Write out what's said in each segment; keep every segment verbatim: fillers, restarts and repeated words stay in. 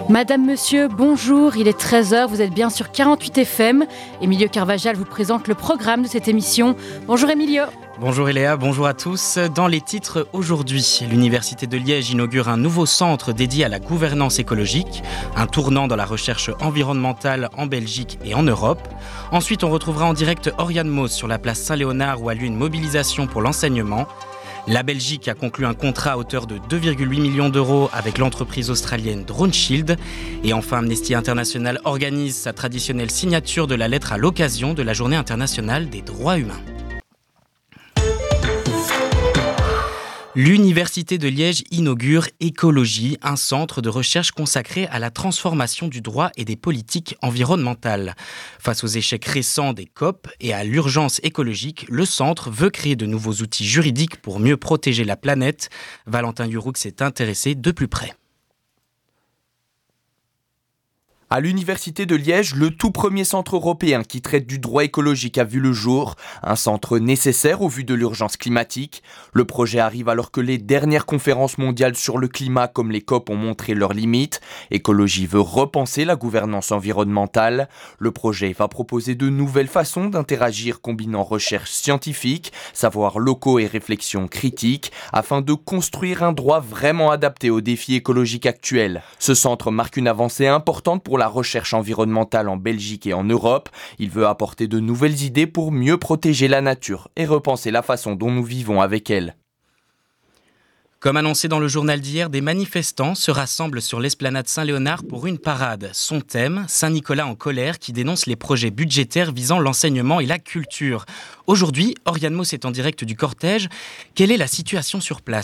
Madame, monsieur, bonjour, il est treize heures, vous êtes bien sur quarante-huit F M. Emilio Carvajal vous présente le programme de cette émission. Bonjour Emilio. Bonjour Eléa, bonjour à tous. Dans les titres aujourd'hui, l'Université de Liège inaugure un nouveau centre dédié à la gouvernance écologique, un tournant dans la recherche environnementale en Belgique et en Europe. Ensuite, on retrouvera en direct Oriane Mauss sur la place Saint-Léonard où a lieu une mobilisation pour l'enseignement. La Belgique a conclu un contrat à hauteur de deux virgule huit millions d'euros avec l'entreprise australienne DroneShield. Et enfin, Amnesty International organise sa traditionnelle signature de la lettre à l'occasion de la Journée internationale des droits humains. L'Université de Liège inaugure Écologie, un centre de recherche consacré à la transformation du droit et des politiques environnementales. Face aux échecs récents des C O P et à l'urgence écologique, le centre veut créer de nouveaux outils juridiques pour mieux protéger la planète. Valentin Duroux s'est intéressé de plus près. À l'Université de Liège, le tout premier centre européen qui traite du droit écologique a vu le jour, un centre nécessaire au vu de l'urgence climatique. Le projet arrive alors que les dernières conférences mondiales sur le climat comme les C O P ont montré leurs limites. Écologie veut repenser la gouvernance environnementale. Le projet va proposer de nouvelles façons d'interagir combinant recherche scientifique, savoirs locaux et réflexion critique, afin de construire un droit vraiment adapté aux défis écologiques actuels. Ce centre marque une avancée importante pour la recherche environnementale en Belgique et en Europe. Il veut apporter de nouvelles idées pour mieux protéger la nature et repenser la façon dont nous vivons avec elle. Comme annoncé dans le journal d'hier, des manifestants se rassemblent sur l'esplanade Saint-Léonard pour une parade. Son thème, Saint-Nicolas en colère, qui dénonce les projets budgétaires visant l'enseignement et la culture. Aujourd'hui, Oriane Mauss est en direct du cortège. Quelle est la situation sur place ?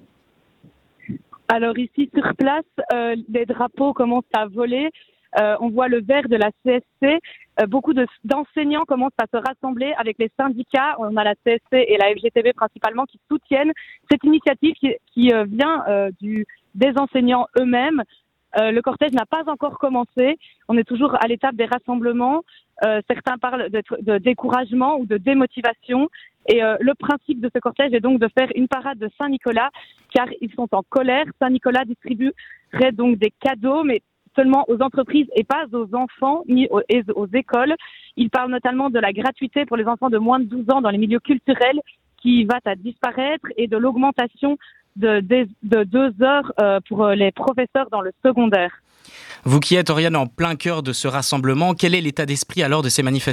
Alors ici sur place, euh, les drapeaux commencent à voler. Euh, on voit le vert de la C S C. Euh, beaucoup de, d'enseignants commencent à se rassembler avec les syndicats. On a la C S C et la F G T B principalement qui soutiennent cette initiative qui, qui euh, vient euh, du, des enseignants eux-mêmes. Euh, le cortège n'a pas encore commencé. On est toujours à l'étape des rassemblements. Euh, certains parlent de, de découragement ou de démotivation. Et euh, le principe de ce cortège est donc de faire une parade de Saint-Nicolas, car ils sont en colère. Saint-Nicolas distribuerait donc des cadeaux, mais seulement aux entreprises et pas aux enfants ni aux, aux écoles. Il parle notamment de la gratuité pour les enfants de moins de douze ans dans les milieux culturels qui va à disparaître et de l'augmentation de, de, de deux heures euh, pour les professeurs dans le secondaire. Vous qui êtes, Oriane, en plein cœur de ce rassemblement, quel est l'état d'esprit alors de ces manifestants ?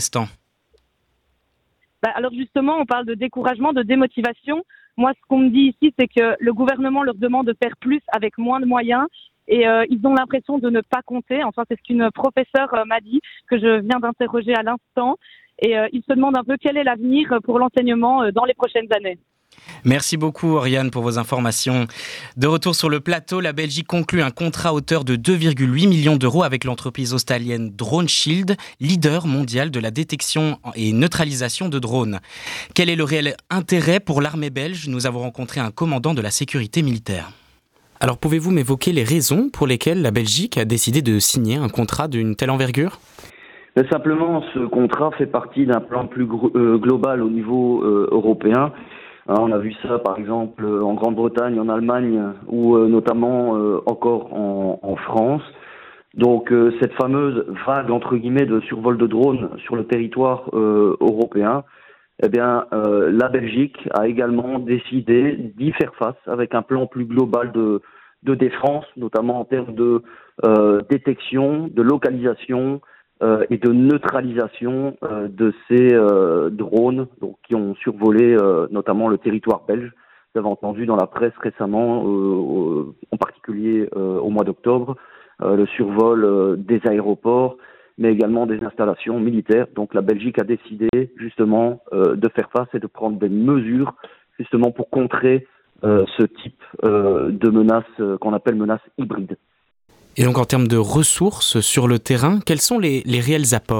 Bah alors justement, on parle de découragement, de démotivation. Moi, ce qu'on me dit ici, c'est que le gouvernement leur demande de faire plus avec moins de moyens et euh, ils ont l'impression de ne pas compter. Enfin, c'est ce qu'une professeure euh, m'a dit, que je viens d'interroger à l'instant. Et euh, ils se demandent un peu quel est l'avenir pour l'enseignement euh, dans les prochaines années. Merci beaucoup Oriane pour vos informations. De retour sur le plateau, la Belgique conclut un contrat à hauteur de deux virgule huit millions d'euros avec l'entreprise australienne DroneShield, leader mondial de la détection et neutralisation de drones. Quel est le réel intérêt pour l'armée belge ? Nous avons rencontré un commandant de la sécurité militaire. Alors pouvez-vous m'évoquer les raisons pour lesquelles la Belgique a décidé de signer un contrat d'une telle envergure ? Mais simplement, ce contrat fait partie d'un plan plus gro- euh, global au niveau euh, européen. Hein, on a vu ça par exemple en Grande-Bretagne, en Allemagne ou euh, notamment euh, encore en, en France. Donc euh, cette fameuse vague entre guillemets de survol de drones sur le territoire euh, européen, eh bien euh, la Belgique a également décidé d'y faire face avec un plan plus global de, de défense, notamment en termes de euh, détection, de localisation Euh, et de neutralisation euh, de ces euh, drones donc, qui ont survolé euh, notamment le territoire belge. Vous avez entendu dans la presse récemment, euh, euh, en particulier euh, au mois d'octobre, euh, le survol euh, des aéroports, mais également des installations militaires. Donc la Belgique a décidé justement euh, de faire face et de prendre des mesures justement pour contrer euh, ce type euh, de menace euh, qu'on appelle menace hybride. Et donc en termes de ressources sur le terrain, quels sont les, les réels apports ?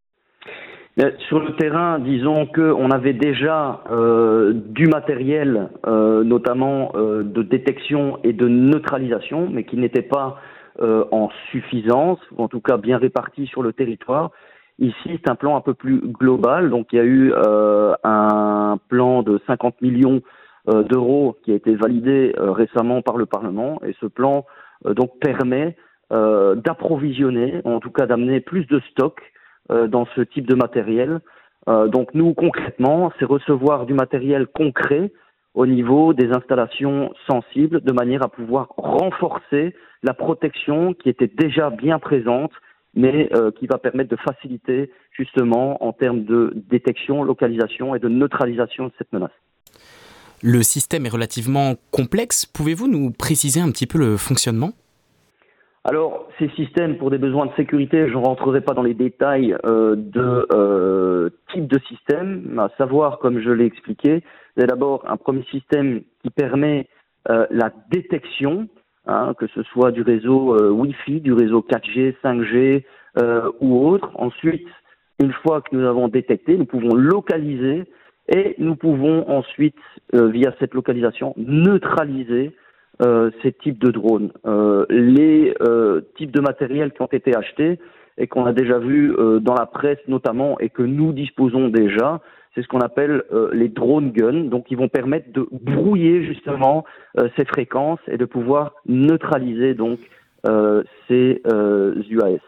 Sur le terrain, disons qu'on avait déjà euh, du matériel, euh, notamment euh, de détection et de neutralisation, mais qui n'était pas euh, en suffisance, ou en tout cas bien réparti sur le territoire. Ici, c'est un plan un peu plus global. Donc, il y a eu euh, un plan de cinquante millions euh, d'euros qui a été validé euh, récemment par le Parlement, et ce plan euh, donc permet euh, d'approvisionner, en tout cas d'amener plus de stock euh, dans ce type de matériel. Euh, donc nous, concrètement, c'est recevoir du matériel concret au niveau des installations sensibles, de manière à pouvoir renforcer la protection qui était déjà bien présente, mais euh, qui va permettre de faciliter justement en termes de détection, localisation et de neutralisation de cette menace. Le système est relativement complexe. Pouvez-vous nous préciser un petit peu le fonctionnement ? Alors, ces systèmes, pour des besoins de sécurité, je ne rentrerai pas dans les détails euh, de euh, type de système, à savoir, comme je l'ai expliqué, il y a d'abord un premier système qui permet euh, la détection, hein, que ce soit du réseau euh, Wi-Fi, du réseau quatre G, cinq G euh, ou autre. Ensuite, une fois que nous avons détecté, nous pouvons localiser et nous pouvons ensuite, euh, via cette localisation, neutraliser euh, ces types de drones. Euh, les euh, types de matériel qui ont été achetés et qu'on a déjà vu euh, dans la presse notamment et que nous disposons déjà, c'est ce qu'on appelle euh, les drone guns. Donc, ils vont permettre de brouiller justement euh, ces fréquences et de pouvoir neutraliser donc euh, ces euh, U A S.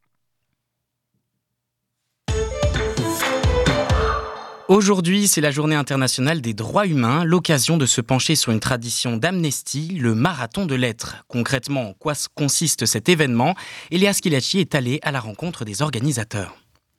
Aujourd'hui, c'est la journée internationale des droits humains, l'occasion de se pencher sur une tradition d'Amnesty, le marathon de lettres. Concrètement, en quoi consiste cet événement ? Eléa Schillaci est allée à la rencontre des organisateurs.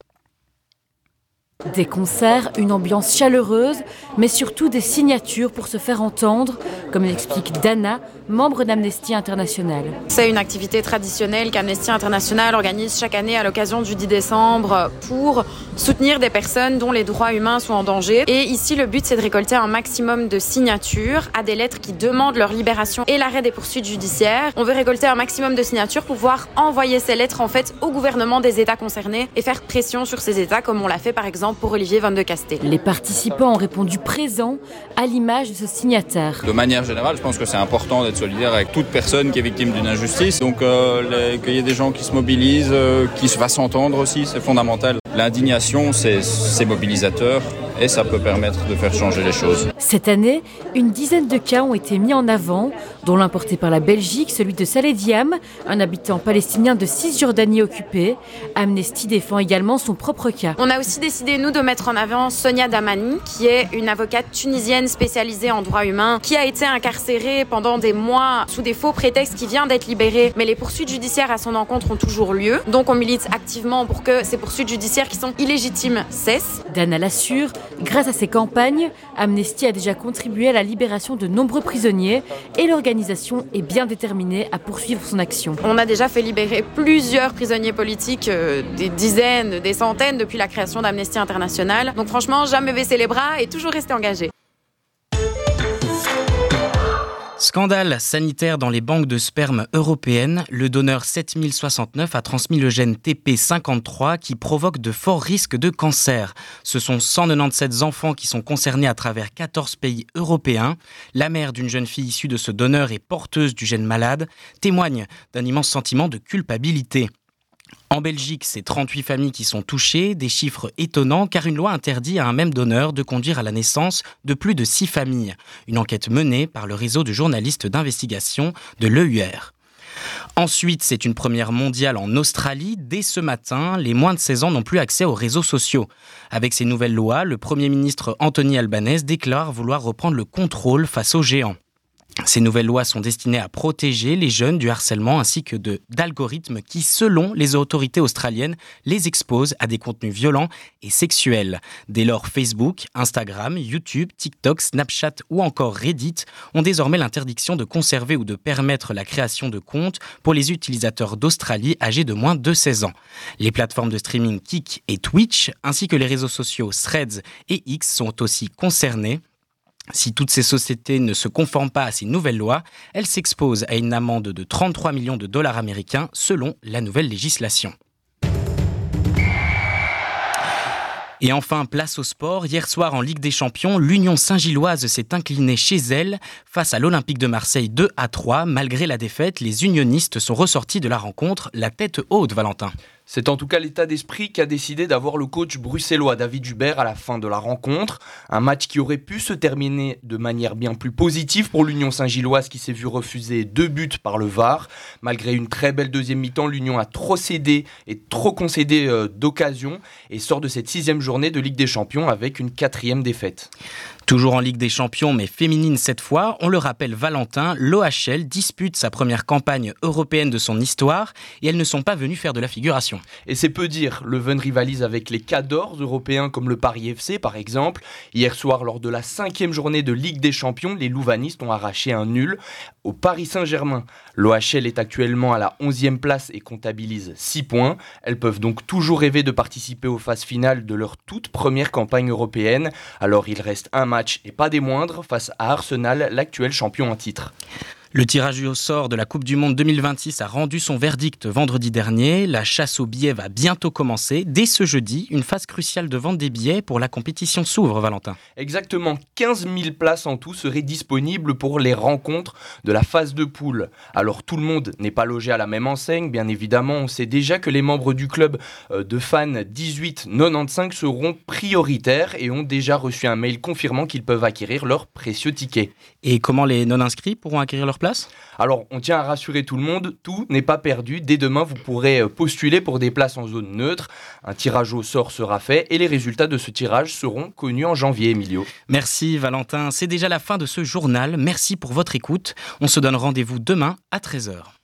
Des concerts, une ambiance chaleureuse, mais surtout des signatures pour se faire entendre, comme l'explique Dana, membre d'Amnesty International. C'est une activité traditionnelle qu'Amnesty International organise chaque année à l'occasion du dix décembre pour soutenir des personnes dont les droits humains sont en danger. Et ici, le but, c'est de récolter un maximum de signatures à des lettres qui demandent leur libération et l'arrêt des poursuites judiciaires. On veut récolter un maximum de signatures pour pouvoir envoyer ces lettres en fait au gouvernement des États concernés et faire pression sur ces États, comme on l'a fait par exemple pour Olivier Van de Castell. Les participants ont répondu présents à l'image de ce signataire. De manière générale, je pense que c'est important d'être solidaire avec toute personne qui est victime d'une injustice. Donc euh, les, qu'il y ait des gens qui se mobilisent, euh, qui se fassent entendre aussi, c'est fondamental. L'indignation, c'est, c'est mobilisateur et ça peut permettre de faire changer les choses. Cette année, une dizaine de cas ont été mis en avant, dont l'un porté par la Belgique, celui de Saleh Diam, un habitant palestinien de Cisjordanie occupée. Amnesty défend également son propre cas. On a aussi décidé, nous, de mettre en avant Sonia Damani, qui est une avocate tunisienne spécialisée en droits humains, qui a été incarcérée pendant des mois sous des faux prétextes, qui vient d'être libérée. Mais les poursuites judiciaires à son encontre ont toujours lieu. Donc on milite activement pour que ces poursuites judiciaires qui sont illégitimes cessent. Dana l'assure, grâce à ces campagnes, Amnesty a déjà contribué à la libération de nombreux prisonniers et l'organisation est bien déterminée à poursuivre son action. On a déjà fait libérer plusieurs prisonniers politiques, euh, des dizaines, des centaines depuis la création d'Amnesty International. Donc franchement, jamais baisser les bras et toujours rester engagé. Scandale sanitaire dans les banques de sperme européennes. Le donneur sept mille soixante-neuf a transmis le gène T P cinquante-trois qui provoque de forts risques de cancer. Ce sont cent quatre-vingt-dix-sept enfants qui sont concernés à travers quatorze pays européens. La mère d'une jeune fille issue de ce donneur et porteuse du gène malade témoigne d'un immense sentiment de culpabilité. En Belgique, c'est trente-huit familles qui sont touchées, des chiffres étonnants car une loi interdit à un même donneur de conduire à la naissance de plus de six familles. Une enquête menée par le réseau de journalistes d'investigation de l'E U R. Ensuite, c'est une première mondiale en Australie. Dès ce matin, les moins de seize ans n'ont plus accès aux réseaux sociaux. Avec ces nouvelles lois, le Premier ministre Anthony Albanese déclare vouloir reprendre le contrôle face aux géants. Ces nouvelles lois sont destinées à protéger les jeunes du harcèlement ainsi que de, d'algorithmes qui, selon les autorités australiennes, les exposent à des contenus violents et sexuels. Dès lors, Facebook, Instagram, YouTube, TikTok, Snapchat ou encore Reddit ont désormais l'interdiction de conserver ou de permettre la création de comptes pour les utilisateurs d'Australie âgés de moins de seize ans. Les plateformes de streaming Kik et Twitch, ainsi que les réseaux sociaux Threads et X sont aussi concernés. Si toutes ces sociétés ne se conforment pas à ces nouvelles lois, elles s'exposent à une amende de trente-trois millions de dollars américains selon la nouvelle législation. Et enfin, place au sport. Hier soir en Ligue des Champions, l'Union Saint-Gilloise s'est inclinée chez elle face à l'Olympique de Marseille deux à trois. Malgré la défaite, les unionistes sont ressortis de la rencontre la tête haute, Valentin. C'est en tout cas l'état d'esprit qu'a décidé d'avoir le coach bruxellois David Hubert à la fin de la rencontre. Un match qui aurait pu se terminer de manière bien plus positive pour l'Union Saint-Gilloise qui s'est vue refuser deux buts par le V A R. Malgré une très belle deuxième mi-temps, l'Union a trop cédé et trop concédé euh, d'occasions et sort de cette sixième journée de Ligue des Champions avec une quatrième défaite. Toujours en Ligue des Champions, mais féminine cette fois, on le rappelle Valentin, l'O H L dispute sa première campagne européenne de son histoire et elles ne sont pas venues faire de la figuration. Et c'est peu dire, Leuven rivalise avec les cadors européens comme le Paris F C par exemple. Hier soir, lors de la cinquième journée de Ligue des Champions, les louvanistes ont arraché un nul au Paris Saint-Germain. L'O H L est actuellement à la onzième place et comptabilise six points. Elles peuvent donc toujours rêver de participer aux phases finales de leur toute première campagne européenne. Alors il reste un match et pas des moindres face à Arsenal, l'actuel champion en titre. Le tirage au sort de la Coupe du Monde deux mille vingt-six a rendu son verdict vendredi dernier. La chasse aux billets va bientôt commencer. Dès ce jeudi, une phase cruciale de vente des billets pour la compétition s'ouvre, Valentin. Exactement, quinze mille places en tout seraient disponibles pour les rencontres de la phase de poule. Alors tout le monde n'est pas logé à la même enseigne, bien évidemment. On sait déjà que les membres du club de fans dix-huit quatre-vingt-quinze seront prioritaires et ont déjà reçu un mail confirmant qu'ils peuvent acquérir leurs précieux tickets. Et comment les non-inscrits pourront acquérir leur place ? Alors, on tient à rassurer tout le monde, tout n'est pas perdu. Dès demain, vous pourrez postuler pour des places en zone neutre. Un tirage au sort sera fait et les résultats de ce tirage seront connus en janvier, Emilio. Merci Valentin, c'est déjà la fin de ce journal. Merci pour votre écoute. On se donne rendez-vous demain à treize heures.